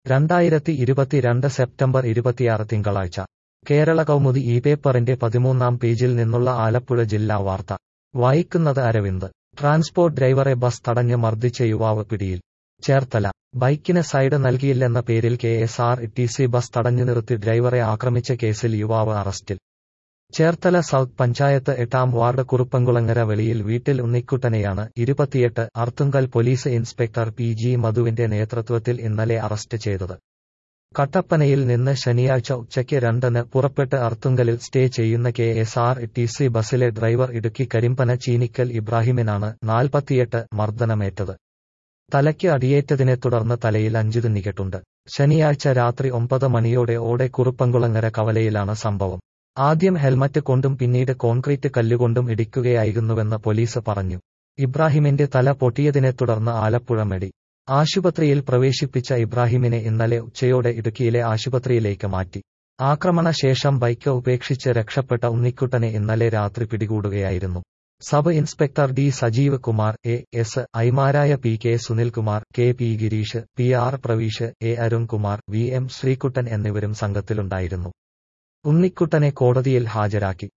2022 September 26 തിങ്കളാഴ്ച കേരള കൗമുദി ഈ പേപ്പറിന്റെ 13-ാം പേജിൽ നിന്നുള്ള ആലപ്പുഴ ജില്ലാ വാർത്ത വായിക്കുന്നത് അരവിന്ദ്. ട്രാൻസ്പോർട്ട് ഡ്രൈവറെ ബസ് തടഞ്ഞ് മർദ്ദിച്ച യുവാവ് പിടിയിൽ. ചേർത്തല. ബൈക്കിന് സൈഡ് നൽകിയില്ലെന്ന പേരിൽ കെഎസ്ആർടിസി ബസ് തടഞ്ഞു നിർത്തി ഡ്രൈവറെ ആക്രമിച്ച കേസിൽ യുവാവ് അറസ്റ്റിൽ. ചേർത്തല സൗത്ത് പഞ്ചായത്ത് 8-ാം വാർഡ് കുറുപ്പംകുളങ്ങര വെളിയിൽ വീട്ടിൽ ഉണ്ണിക്കുട്ടനെയാണ് 28 അർത്തുങ്കൽ പോലീസ് ഇൻസ്പെക്ടർ പി.ജി. മധുവിന്റെ നേതൃത്വത്തിൽ ഇന്നലെ അറസ്റ്റ് ചെയ്തത്. കട്ടപ്പനയിൽ നിന്ന് ശനിയാഴ്ച ഉച്ചയ്ക്ക് 2-ന് പുറപ്പെട്ട് അർത്തുങ്കലിൽ സ്റ്റേ ചെയ്യുന്ന കെഎസ്ആർടിസി ബസിലെ ഡ്രൈവർ ഇടുക്കി കരിമ്പന ചീനിക്കൽ ഇബ്രാഹിമിനാണ് 48 മർദ്ദനമേറ്റത്. തലയ്ക്ക് അടിയേറ്റതിനെ തുടർന്ന് തലയിൽ 5 തുന്നിക്കെട്ടുണ്ട്. ശനിയാഴ്ച രാത്രി 9 മണിയോടെ ഓടെ കുറുപ്പംകുളങ്ങര കവലയിലാണ് സംഭവം. ആദ്യം ഹെൽമറ്റ് കൊണ്ടും പിന്നീട് കോൺക്രീറ്റ് കല്ലുകൊണ്ടും ഇടിക്കുകയായിരുന്നുവെന്ന് പോലീസ് പറഞ്ഞു. ഇബ്രാഹിമിന്റെ തല പൊട്ടിയതിനെ തുടർന്ന് ആലപ്പുഴ മെഡി ആശുപത്രിയിൽ പ്രവേശിപ്പിച്ച ഇബ്രാഹിമിനെ ഇന്നലെ ഉച്ചയോടെ ഇടുക്കിയിലെ ആശുപത്രിയിലേക്ക് മാറ്റി. ആക്രമണ ശേഷം ബൈക്ക് ഉപേക്ഷിച്ച് രക്ഷപ്പെട്ട ഉണ്ണിക്കുട്ടനെ ഇന്നലെ രാത്രി പിടികൂടുകയായിരുന്നു. Sub inspector D Sajeev Kumar, A S. ഐമാരായ P K. Sunilkumar, K P. Gireesh, P R. Praveesh, A. Arunkumar, V M. Sreekuttan എന്നിവരും സംഘത്തിലുണ്ടായിരുന്നു. ഉണ്ണിക്കുട്ടനെ കോടതിയിൽ ഹാജരാക്കി.